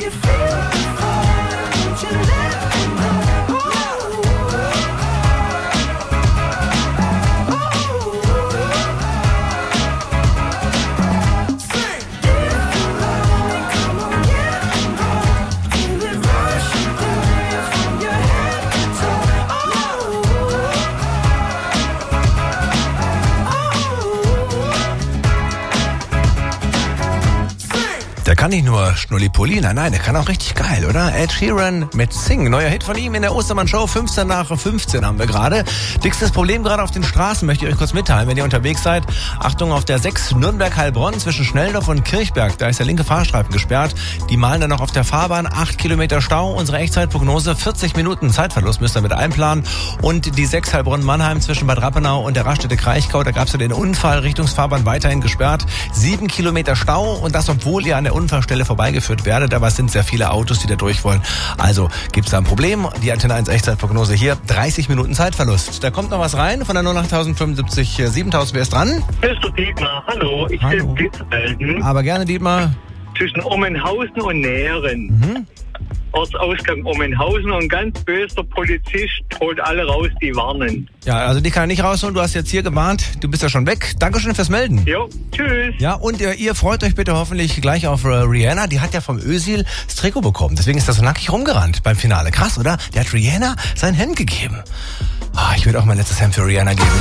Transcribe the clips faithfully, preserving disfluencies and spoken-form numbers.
Der kann nicht nur Schnulli-Pulli, nein, nein, der kann auch richtig geil, oder? Ed Sheeran mit Sing, neuer Hit von ihm in der Ostermann-Show, fünfzehn nach fünfzehn haben wir gerade. Dickstes Problem gerade auf den Straßen, möchte ich euch kurz mitteilen, wenn ihr unterwegs seid. Achtung, auf der sechs Nürnberg-Heilbronn zwischen Schnelldorf und Kirchberg, da ist der linke Fahrstreifen gesperrt. Die malen dann noch auf der Fahrbahn, acht Kilometer Stau. Unsere Echtzeitprognose, vierzig Minuten Zeitverlust müsst ihr mit einplanen. Und die sechs Heilbronn-Mannheim zwischen Bad Rappenau und der Raststätte Kraichgau, da gab es ja den Unfall, Richtungsfahrbahn weiterhin gesperrt. sieben Kilometer Stau und das, obwohl ihr an der Unfallstelle vorbeigeführt werdet, aber es sind sehr viele Autos, die da durch wollen. Also gibt es da ein Problem. Die Antenne eins Echtzeitprognose hier, dreißig Minuten Zeitverlust. Da kommt noch was rein von der null acht fünfundsiebzig siebentausend. Wer ist dran? Hier ist der Dietmar. Hallo, ich will Blitz melden. Aber gerne, Dietmar. Zwischen Ommenhausen und Nähren. Mhm. Ortsausgang Ommenhausen und ganz böser Polizist holt alle raus, die warnen. Ja, also die kann er nicht rausholen. Du hast jetzt hier gewarnt. Du bist ja schon weg. Dankeschön fürs Melden. Jo, tschüss. Ja, und ihr, ihr freut euch bitte hoffentlich gleich auf äh, Rihanna. Die hat ja vom Özil das Trikot bekommen. Deswegen ist das so nackig rumgerannt beim Finale. Krass, oder? Der hat Rihanna sein Hemd gegeben. Oh, ich würde auch mein letztes Hemd für Rihanna geben.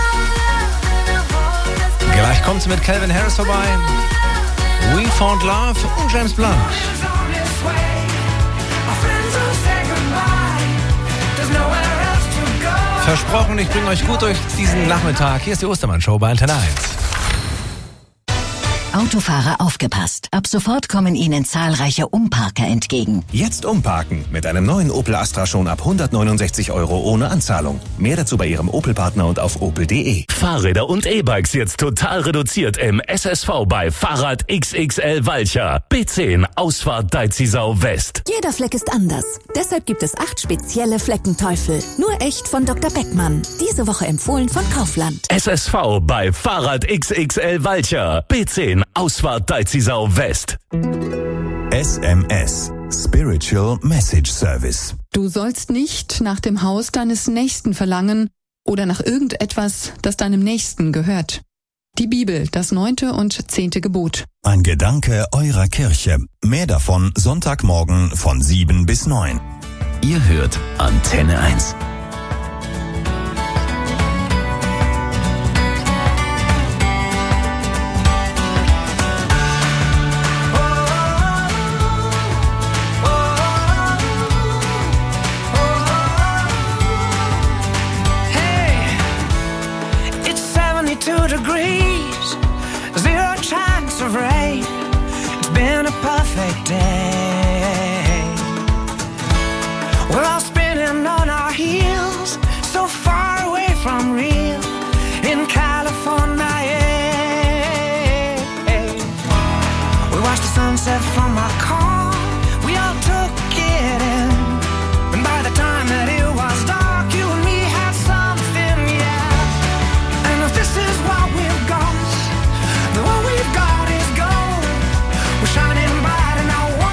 Gleich kommt sie mit Calvin Harris vorbei. We Found Love und James Blunt. Versprochen, ich bringe euch gut durch diesen Nachmittag. Hier ist die Ostermann-Show bei Antenne eins. Autofahrer aufgepasst. Ab sofort kommen Ihnen zahlreiche Umparker entgegen. Jetzt umparken mit einem neuen Opel Astra schon ab hundertneunundsechzig Euro ohne Anzahlung. Mehr dazu bei Ihrem Opel-Partner und auf opel punkt de. Fahrräder und E-Bikes jetzt total reduziert im S S V bei Fahrrad X X L Walcher. B zehn, Ausfahrt Deizisau West. Jeder Fleck ist anders. Deshalb gibt es acht spezielle Fleckenteufel. Nur echt von Doktor Beckmann. Diese Woche empfohlen von Kaufland. S S V bei Fahrrad X X L Walcher. B zehn, Ausfahrt Deizisau West. S M S. Spiritual Message Service. Du sollst nicht nach dem Haus deines Nächsten verlangen oder nach irgendetwas, das deinem Nächsten gehört. Die Bibel, das neunte und zehnte Gebot. Ein Gedanke eurer Kirche. Mehr davon Sonntagmorgen von sieben bis neun. Ihr hört Antenne eins. Two degrees, zero chance of rain. It's been a perfect day. We're all spinning on our heels, so far away from real in California. Yeah. We watched the sunset from our car. We all took it in, and by the time that it was dark, you and me had something, yeah. This is what we've got. The what we've got is gold. We're shining bright in our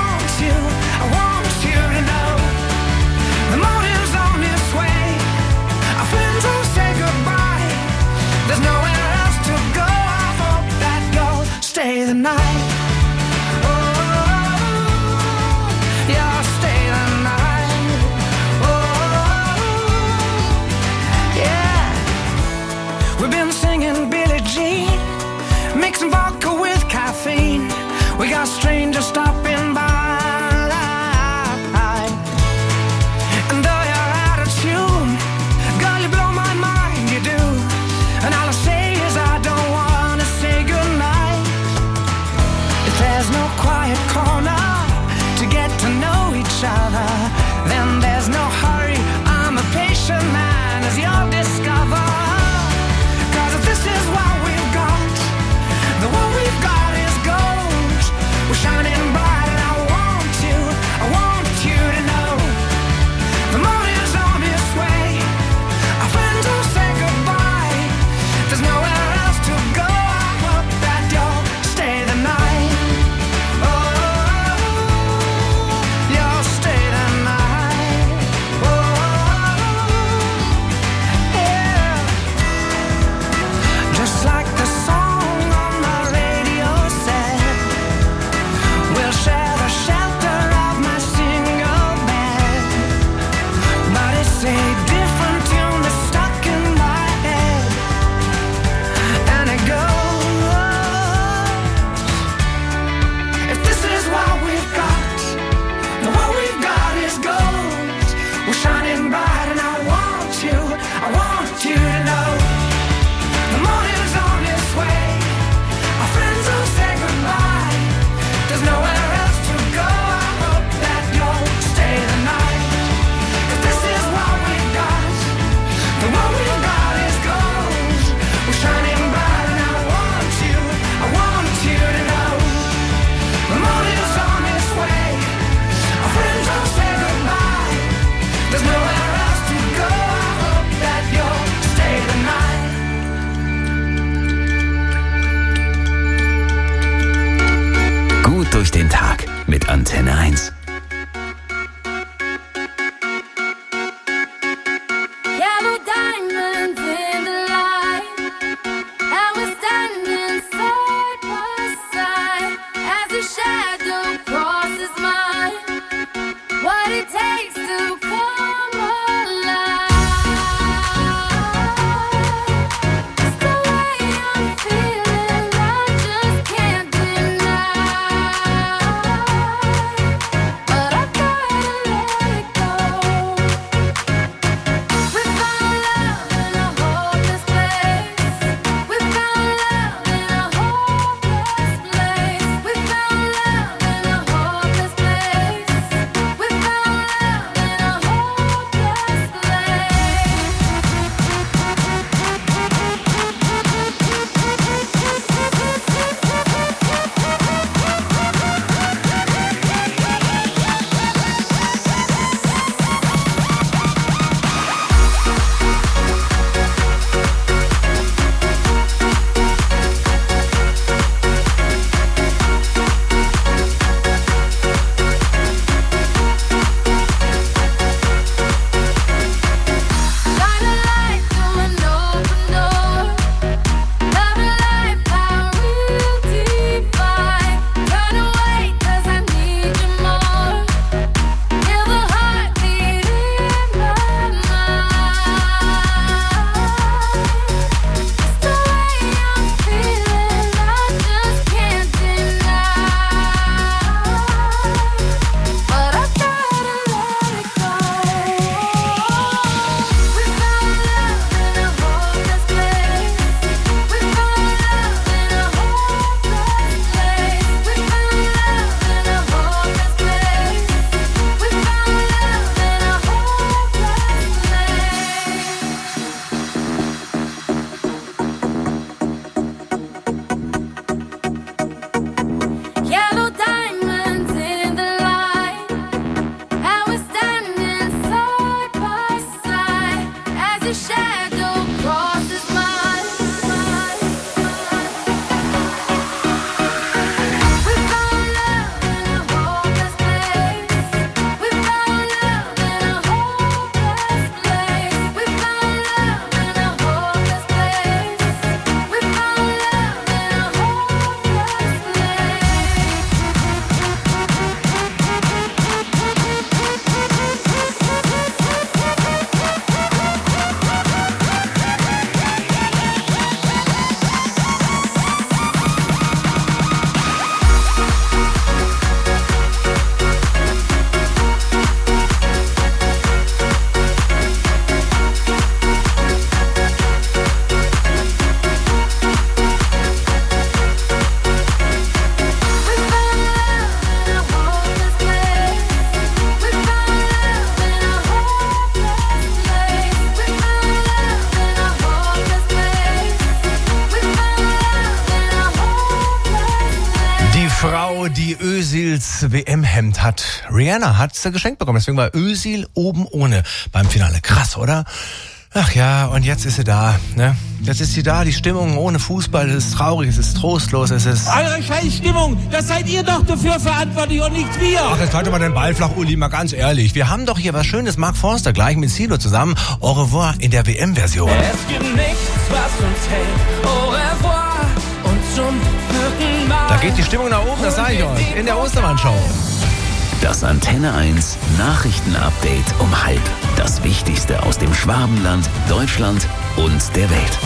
Das W M-Hemd hat Rihanna hat sie geschenkt bekommen. Deswegen war Özil oben ohne beim Finale. Krass, oder? Ach ja, und jetzt ist sie da, ne? Jetzt ist sie da, die Stimmung ohne Fußball, es ist traurig, es ist trostlos, es ist... Eure Scheißstimmung, das seid ihr doch dafür verantwortlich und nicht wir. Ach, jetzt halt doch mal den Ball flach, Uli, mal ganz ehrlich. Wir haben doch hier was Schönes, Mark Forster gleich mit Silo zusammen. Au revoir in der W M-Version. Es gibt nichts, was uns hält. Au revoir und zum vierten Mal. Da geht die Stimmung nach oben, das sage ich euch, in der Ostermann-Show. Das Antenne eins Nachrichtenupdate um halb. Das Wichtigste aus dem Schwabenland, Deutschland und der Welt.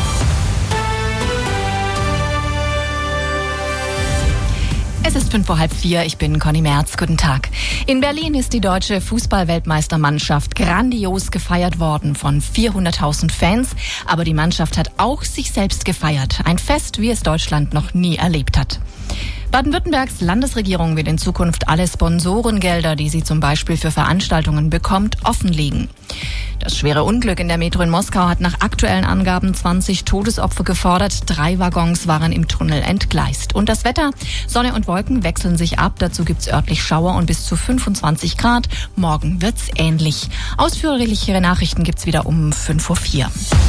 Es ist fünf vor halb vier, ich bin Conny Merz, guten Tag. In Berlin ist die deutsche Fußball-Weltmeistermannschaft grandios gefeiert worden von vierhunderttausend Fans. Aber die Mannschaft hat auch sich selbst gefeiert. Ein Fest, wie es Deutschland noch nie erlebt hat. Baden-Württembergs Landesregierung wird in Zukunft alle Sponsorengelder, die sie zum Beispiel für Veranstaltungen bekommt, offenlegen. Das schwere Unglück in der Metro in Moskau hat nach aktuellen Angaben zwanzig Todesopfer gefordert. Drei Waggons waren im Tunnel entgleist. Und das Wetter? Sonne und Wolken wechseln sich ab. Dazu gibt's örtlich Schauer und bis zu fünfundzwanzig Grad. Morgen wird's ähnlich. Ausführlichere Nachrichten gibt's wieder um fünf vor vier.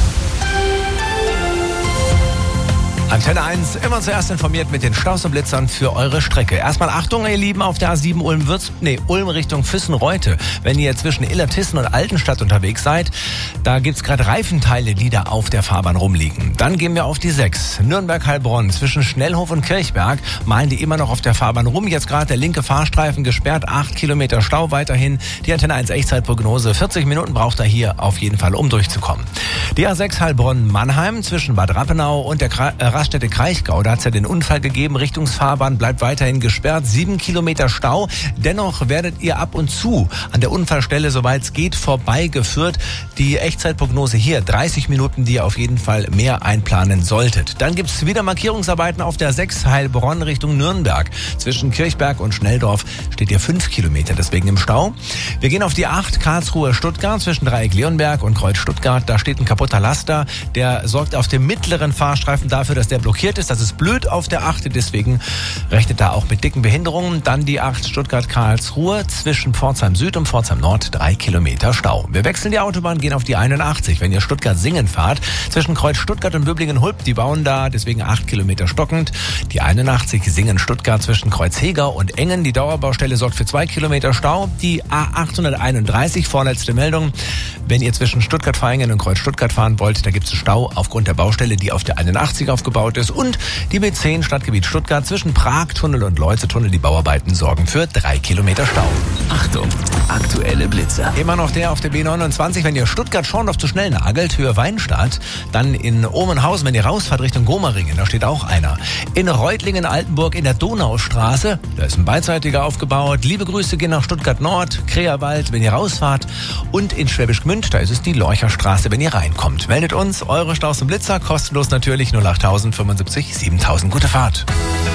Antenne eins, immer zuerst informiert mit den Staus und Blitzern für eure Strecke. Erstmal Achtung, ihr Lieben, auf der A sieben Ulm-Würz, nee, Ulm Richtung Füssen-Reute. Wenn ihr zwischen Illertissen und Altenstadt unterwegs seid, da gibt's gerade Reifenteile, die da auf der Fahrbahn rumliegen. Dann gehen wir auf die sechs, Nürnberg-Heilbronn. Zwischen Schnellhof und Kirchberg malen die immer noch auf der Fahrbahn rum. Jetzt gerade der linke Fahrstreifen gesperrt, acht Kilometer Stau weiterhin. Die Antenne eins Echtzeitprognose, vierzig Minuten braucht er hier auf jeden Fall, um durchzukommen. Die A sechs Heilbronn-Mannheim zwischen Bad Rappenau und der Kra- äh, Raststätte Kraichgau, da hat es ja den Unfall gegeben. Richtungsfahrbahn bleibt weiterhin gesperrt. Sieben Kilometer Stau. Dennoch werdet ihr ab und zu an der Unfallstelle, soweit es geht, vorbeigeführt. Die Echtzeitprognose hier, dreißig Minuten, die ihr auf jeden Fall mehr einplanen solltet. Dann gibt es wieder Markierungsarbeiten auf der sechs Heilbronn Richtung Nürnberg. Zwischen Kirchberg und Schnelldorf steht ihr fünf Kilometer, deswegen im Stau. Wir gehen auf die acht Karlsruhe-Stuttgart zwischen Dreieck Leonberg und Kreuz Stuttgart. Da steht ein kaputter Laster. Der sorgt auf dem mittleren Fahrstreifen dafür, dass der blockiert ist. Das ist blöd auf der acht, deswegen rechnet da auch mit dicken Behinderungen. Dann die acht Stuttgart-Karlsruhe zwischen Pforzheim Süd und Pforzheim Nord, drei Kilometer Stau. Wir wechseln die Autobahn, gehen auf die einundachtzig. Wenn ihr Stuttgart-Singen fahrt, zwischen Kreuz Stuttgart und Böblingen-Hulp, die bauen da, deswegen acht Kilometer stockend. Die einundachtzig Singen-Stuttgart zwischen Kreuz-Hegau und Engen. Die Dauerbaustelle sorgt für zwei Kilometer Stau. Die A achthunderteinunddreißig, vorletzte Meldung. Wenn ihr zwischen Stuttgart-Vaihingen und Kreuz Stuttgart fahren wollt, da gibt es Stau aufgrund der Baustelle, die auf der einundachtzig aufgebaut ist. Und die B zehn Stadtgebiet Stuttgart zwischen Pragtunnel und Leuze-Tunnel. Die Bauarbeiten sorgen für drei Kilometer Stau. Achtung, aktuelle Blitzer. Immer noch der auf der B neunundzwanzig. Wenn ihr Stuttgart-Schorndorf zu schnell nagelt, Höhe Weinstadt. Dann in Omenhausen, wenn ihr rausfahrt Richtung Gomaringen, da steht auch einer. In Reutlingen-Altenburg in der Donaustraße, da ist ein beidseitiger aufgebaut. Liebe Grüße gehen nach Stuttgart-Nord, Kreerwald, wenn ihr rausfahrt. Und in Schwäbisch Gmünd, da ist es die Lorcherstraße, wenn ihr reinkommt. Meldet uns eure Staus und Blitzer, kostenlos natürlich null achttausend fünfundsiebzig siebentausend. Gute Fahrt.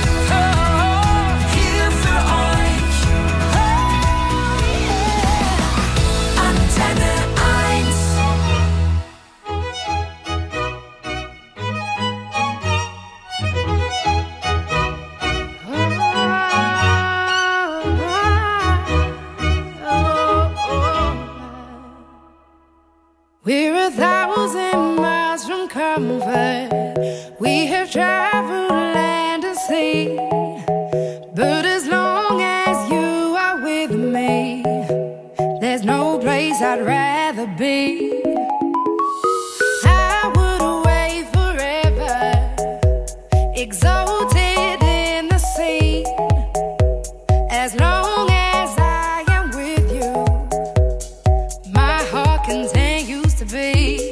We're a thousand miles from comfort. We have traveled land and sea. But as long as you are with me, there's no place I'd rather be. I would away forever, exalted in the sea. As long as I am with you, my heart continues to beat.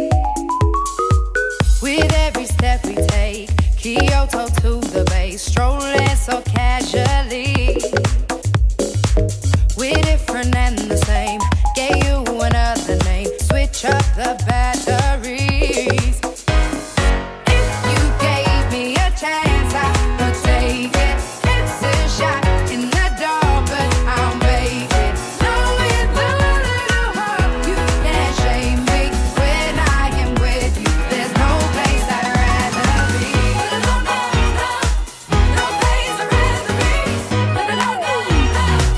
With every step we take, Kyoto to the bay, strolling so casually. We're different and the same, gave you another name, switch up the batteries. If you gave me a chance, I would take it. It's a shot in the dark, but I'll make it. Knowing the little heart, you can't shame me. When I am with you, there's no place I'd rather be. No, no, no, no place I'd rather be. No, no, no, no, no.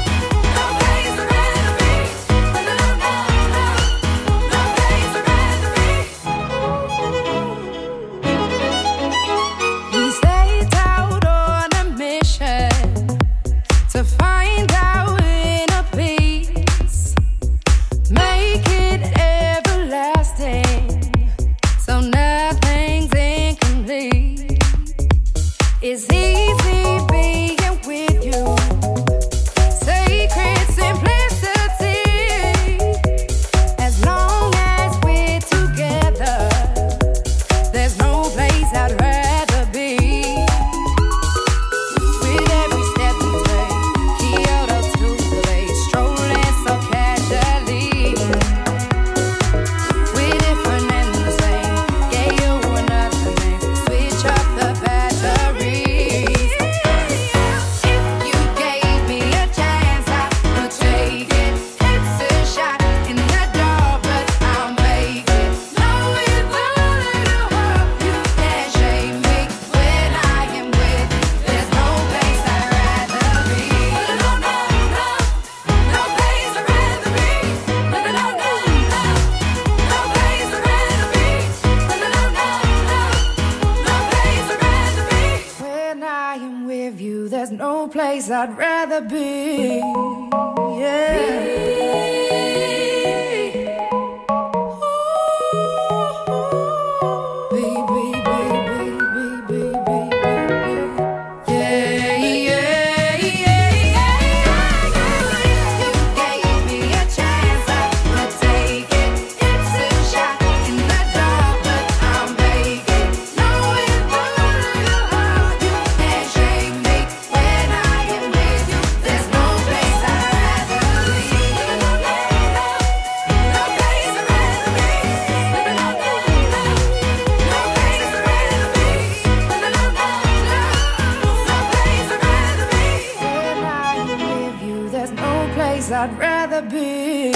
place I'd rather be. Yeah. I'd rather be.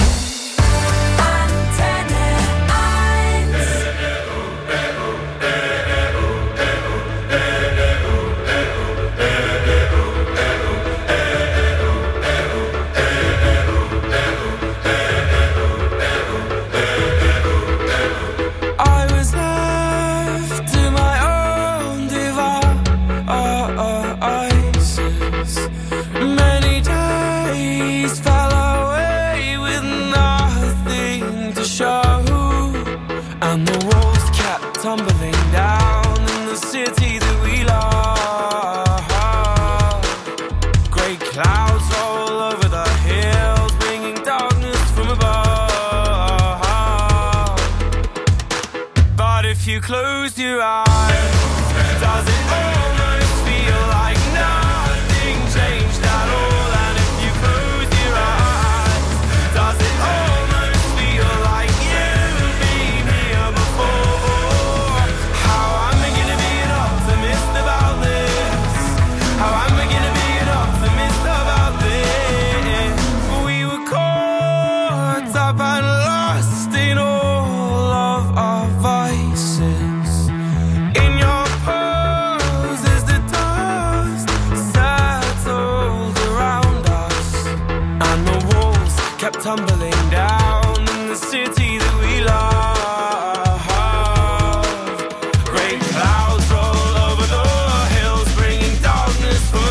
Close your eyes. Does it almost feel like nothing changed at all? And if you close your eyes, does it almost feel like you've been here before? How am I gonna be an optimist about this? How am I gonna be an optimist about this? We were caught up and lost in all of our vices. Tumbling down in the city that we love. Great clouds roll over the hills, bringing darkness from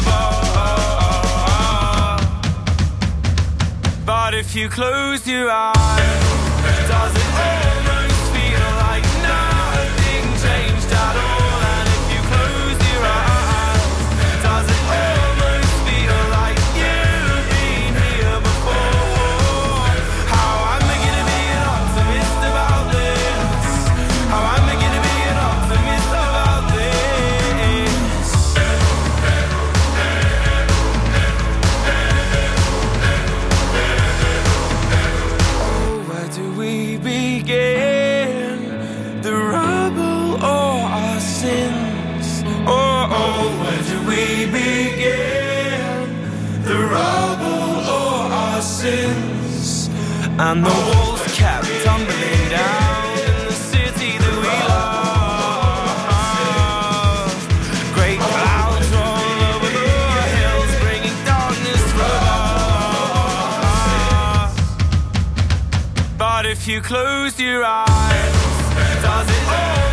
above. But if you close your eyes, does it almost feel like nothing changed at all? And if you close your eyes, does it almost feel like you've been here before? And the walls kept tumbling down in the city that we love. Great clouds roll over the hills, bringing darkness from above. But if you close your eyes, does it all